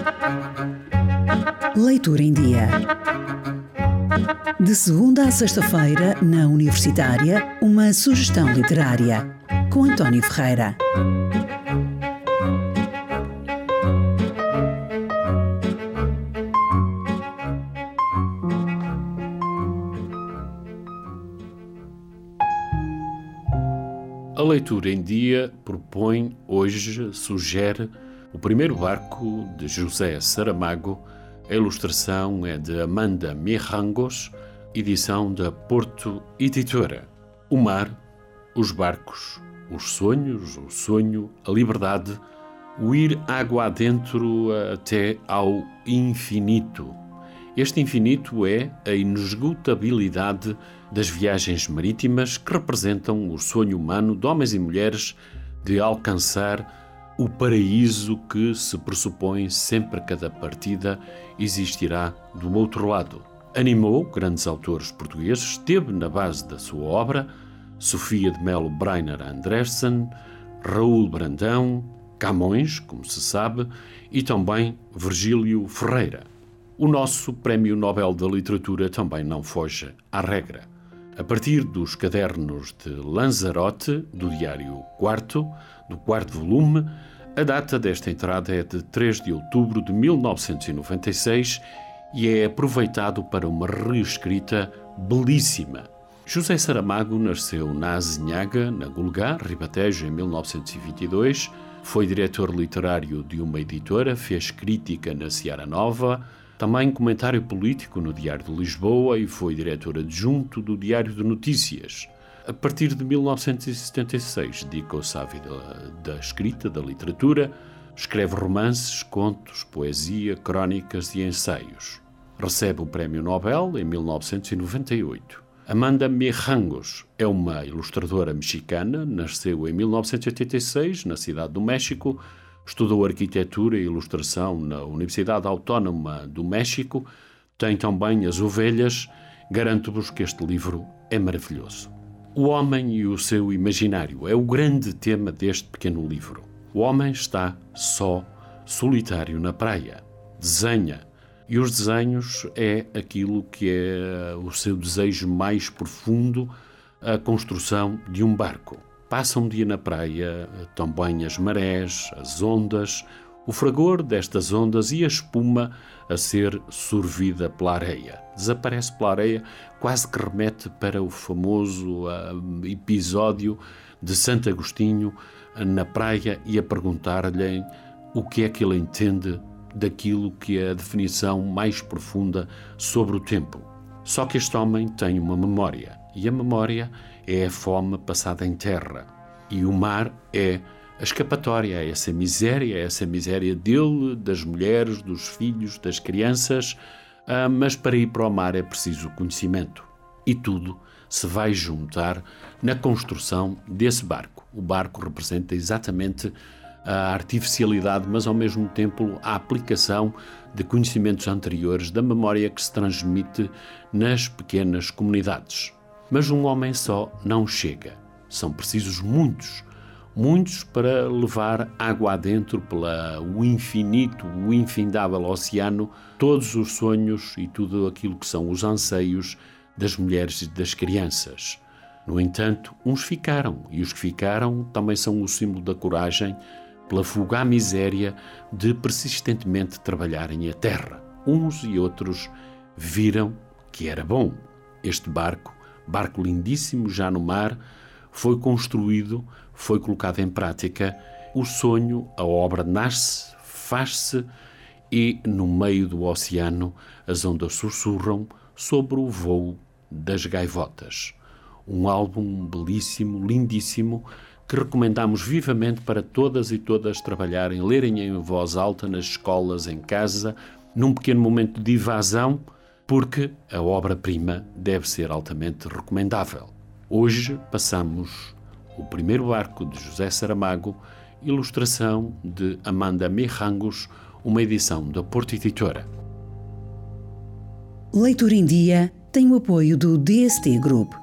Leitura em Dia. De segunda a sexta-feira, na Universitária, uma sugestão literária, com António Ferreira. A Leitura em Dia propõe, hoje, sugere o primeiro barco de José Saramago. A ilustração é de Amanda Mirrangos, edição da Porto Editora. O mar, os barcos, os sonhos, o sonho, a liberdade, o ir água adentro até ao infinito. Este infinito é a inesgotabilidade das viagens marítimas que representam o sonho humano de homens e mulheres de alcançar o paraíso que se pressupõe sempre a cada partida existirá do outro lado. Animou grandes autores portugueses, esteve na base da sua obra Sofia de Melo Breiner Andressen, Raul Brandão, Camões, como se sabe, e também Virgílio Ferreira. O nosso Prémio Nobel da Literatura também não foge à regra. A partir dos cadernos de Lanzarote, do Diário Quarto, do quarto volume, a data desta entrada é de 3 de outubro de 1996 e é aproveitado para uma reescrita belíssima. José Saramago nasceu na Azinhaga, na Gulgá, Ribatejo, em 1922, foi diretor literário de uma editora, fez crítica na Seara Nova, também comentário político no Diário de Lisboa e foi diretor adjunto do Diário de Notícias. A partir de 1976, dedicou-se à vida da escrita, da literatura, escreve romances, contos, poesia, crónicas e ensaios. Recebe o Prémio Nobel em 1998. Amanda Mirrangos é uma ilustradora mexicana, nasceu em 1986, na cidade do México, estudou arquitetura e ilustração na Universidade Autónoma do México, tem também As Ovelhas. Garanto-vos que este livro é maravilhoso. O homem e o seu imaginário é o grande tema deste pequeno livro. O homem está só, solitário na praia, desenha, e os desenhos é aquilo que é o seu desejo mais profundo, a construção de um barco. Passa um dia na praia, também as marés, as ondas, o fragor destas ondas e a espuma a ser sorvida pela areia. Desaparece pela areia, quase que remete para o famoso episódio de Santo Agostinho na praia e a perguntar-lhe o que é que ele entende daquilo que é a definição mais profunda sobre o tempo. Só que este homem tem uma memória, e a memória é a fome passada em terra. E o mar é a escapatória, é essa miséria dele, das mulheres, dos filhos, das crianças, mas para ir para o mar é preciso conhecimento. E tudo se vai juntar na construção desse barco. O barco representa exatamente a artificialidade, mas ao mesmo tempo a aplicação de conhecimentos anteriores da memória que se transmite nas pequenas comunidades. Mas um homem só não chega. São precisos muitos para levar água adentro pelo infinito, o infindável oceano, todos os sonhos e tudo aquilo que são os anseios das mulheres e das crianças. No entanto, uns ficaram, e os que ficaram também são o símbolo da coragem pela fuga à miséria de persistentemente trabalharem a terra. Uns e outros viram que era bom. Este barco lindíssimo já no mar, foi construído, foi colocado em prática. O sonho, a obra nasce, faz-se e no meio do oceano as ondas sussurram sobre o voo das gaivotas. Um álbum belíssimo, lindíssimo, que recomendamos vivamente para todas e todas trabalharem, lerem em voz alta nas escolas, em casa, num pequeno momento de evasão, porque a obra-prima deve ser altamente recomendável. Hoje passamos o primeiro barco de José Saramago, ilustração de Amanda Mirrangos, uma edição da Porto Editora. Leitura em Dia tem o apoio do DST Group.